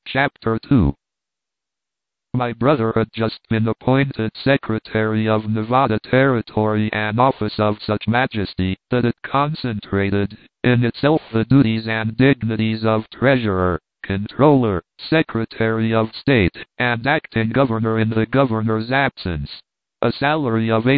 Chapter 2. My brother had just been appointed Secretary of Nevada Territory, an office of such majesty that it concentrated in itself the duties and dignities of Treasurer, Controller, Secretary of State, and Acting Governor in the Governor's absence. A salary of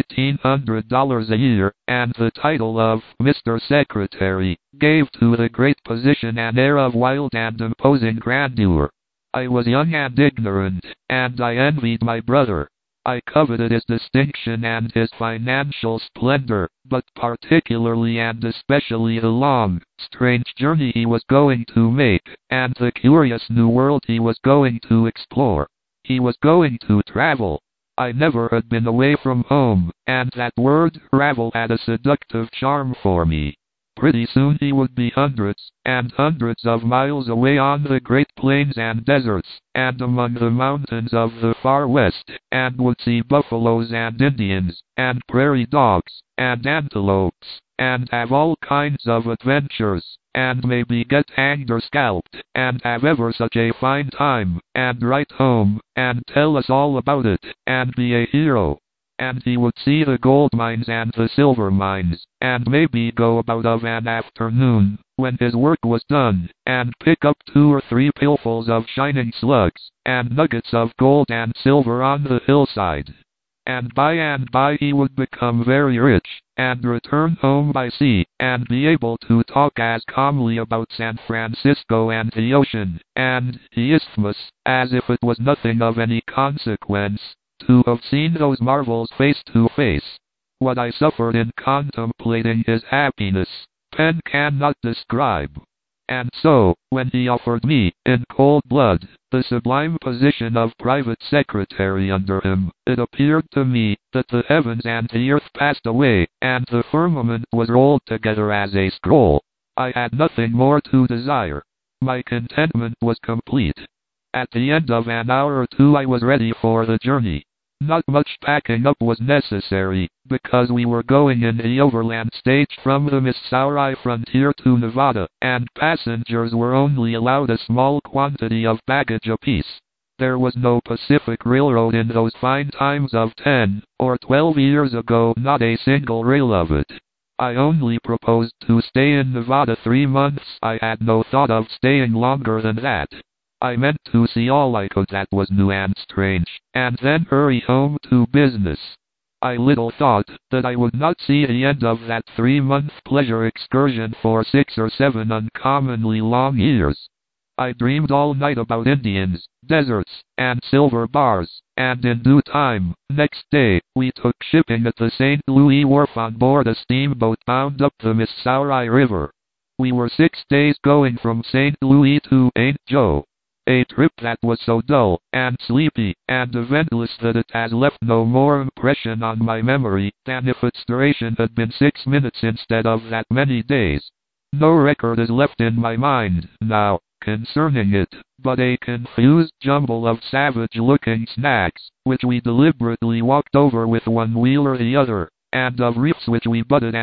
$1,800 a year, and the title of Mr. Secretary, gave to the great position an air of wild and imposing grandeur. I was young and ignorant, and I envied my brother. I coveted his distinction and his financial splendor, but particularly and especially the long, strange journey he was going to make, and the curious new world he was going to explore. He was going to travel. I never had been away from home, and that word, travel, had a seductive charm for me. Pretty soon he would be hundreds and hundreds of miles away on the great plains and deserts, and among the mountains of the far west, and would see buffaloes and Indians, and prairie dogs, and antelopes, and have all kinds of adventures, and maybe get hanged or scalped, and have ever such a fine time, and write home, and tell us all about it, and be a hero. And he would see the gold mines and the silver mines, and maybe go about of an afternoon, when his work was done, and pick up 2 or 3 pailfuls of shining slugs, and nuggets of gold and silver on the hillside. And by he would become very rich, and return home by sea, and be able to talk as calmly about San Francisco and the ocean, and the isthmus, as if it was nothing of any consequence. To have seen those marvels face to face. What I suffered in contemplating his happiness, pen cannot describe. And so, when he offered me, in cold blood, the sublime position of private secretary under him, it appeared to me that the heavens and the earth passed away, and the firmament was rolled together as a scroll. I had nothing more to desire. My contentment was complete. At the end of an hour or 2 I was ready for the journey. Not much packing up was necessary, because we were going in the overland stage from the Missouri frontier to Nevada, and passengers were only allowed a small quantity of baggage apiece. There was no Pacific Railroad in those fine times of 10 or 12 years ago, not a single rail of it. I only proposed to stay in Nevada 3 months. I had no thought of staying longer than that. I meant to see all I could that was new and strange, and then hurry home to business. I little thought that I would not see the end of that 3-month pleasure excursion for 6 or 7 uncommonly long years. I dreamed all night about Indians, deserts, and silver bars, and in due time, next day, we took shipping at the St. Louis wharf on board a steamboat bound up the Missouri River. We were 6 days going from St. Louis to St. Joe. A trip that was so dull, and sleepy, and eventless that it has left no more impression on my memory than if its duration had been 6 minutes instead of that many days. No record is left in my mind, now, concerning it, but a confused jumble of savage-looking snacks, which we deliberately walked over with one wheel or the other, and of reefs which we butted,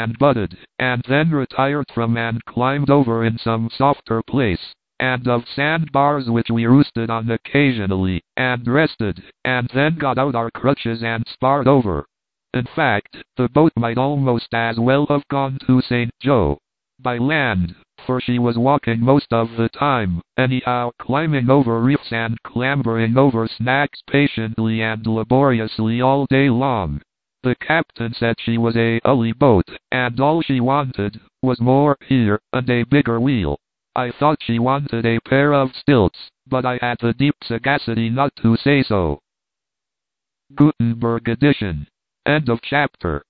and then retired from and climbed over in some softer place, and of sandbars which we roosted on occasionally, and rested, and then got out our crutches and sparred over. In fact, the boat might almost as well have gone to St. Joe by land, for she was walking most of the time, anyhow, climbing over reefs and clambering over snacks patiently and laboriously all day long. The captain said she was a hully boat, and all she wanted was more here and a bigger wheel. I thought she wanted a pair of stilts, but I had the deep sagacity not to say so. Gutenberg edition. End of chapter.